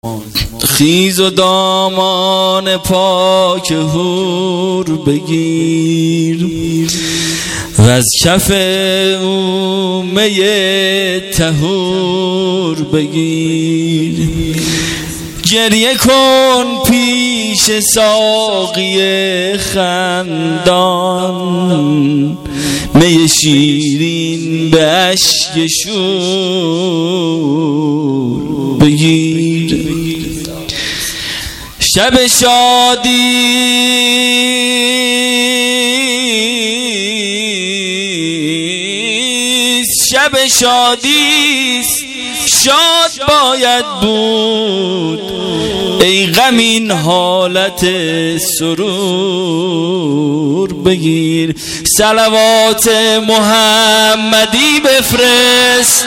خیز و دامان پاک حور بگیر و از کف او می طهور بگیر. گریه کن پیش ساقی خندان، می شیرین به اشک شور بگیر. شب شادی شب شادیست، شاد باید بود ای غم این حالت سرور بگیر. صلوات محمدی بفرست،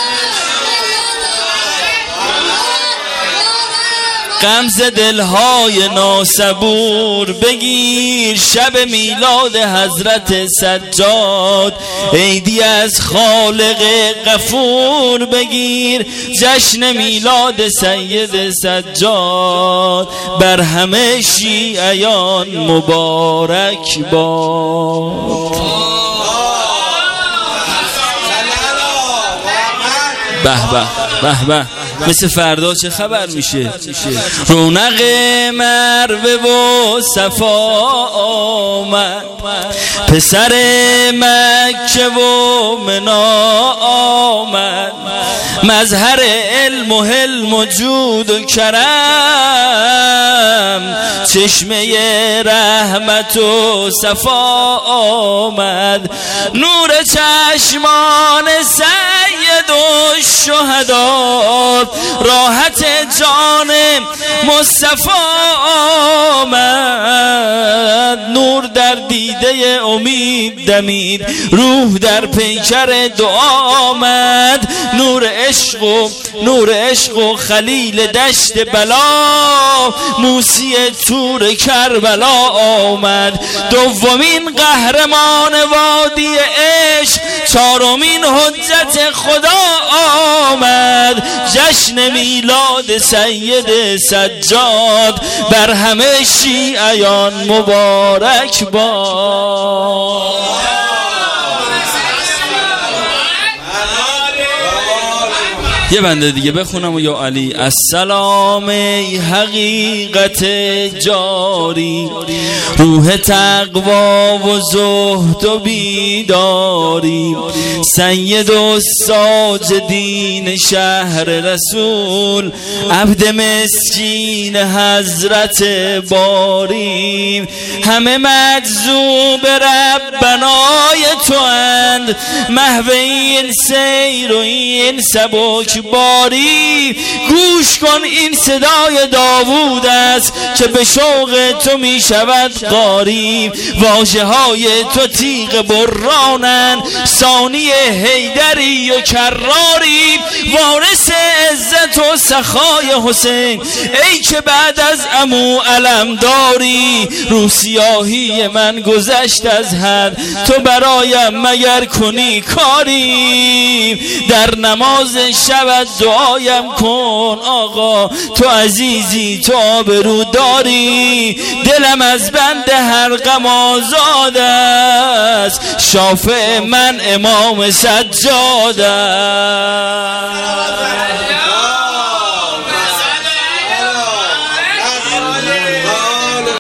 غمز دلهای ناصبور بگیر. شب میلاد حضرت سجاد، عیدی از خالق غفور بگیر. جشن میلاد سید سجاد بر همه شیعیان مبارک باد. به به به به، مثل فردا چه خبر میشه؟ رونق مروه و صفا آمد، پسر مکه و منا آمد. مظهر علم و حلم و جود و کرم، چشمه رحمت و صفا آمد. نور چشمان سید و شهدا، راحت جان مصطفی آمد. نور در دیده امید دمید، روح در پیکر دعا آمد. نور عشق و خلیل دشت بلا، موسی طور کربلا آمد. دومین قهرمان وادی عشق، چهارمین حجت خدا آمد. جشن میلاد سید سجاد بر همه شیعیان مبارک باد. یه بنده دیگه بخونم و یا علی. السلام ای حقیقت جاری، روح تقوا و زهد و بیداری. سید و ساجدین شهر رسول، عبد مسکین حضرت باری. همه مجذوب ربنای تو اند، محو این سیر و این سبک باری. گوش کن این صدای داوود است که به شوق تو می شود قاری. واژه های تو تیغ برانند، ثانی حیدری و کراری. وارث عزت و سخای حسین، ای که بعد از عمو علم داری. رو سیاهی من گذشت از حد، تو برایم مگر کنی کاری. در نماز شب دعایم کن آقا، تو عزیزی تو آبرو داری. دلم از بند هر غم آزاد است، شافع من امام سجاد است.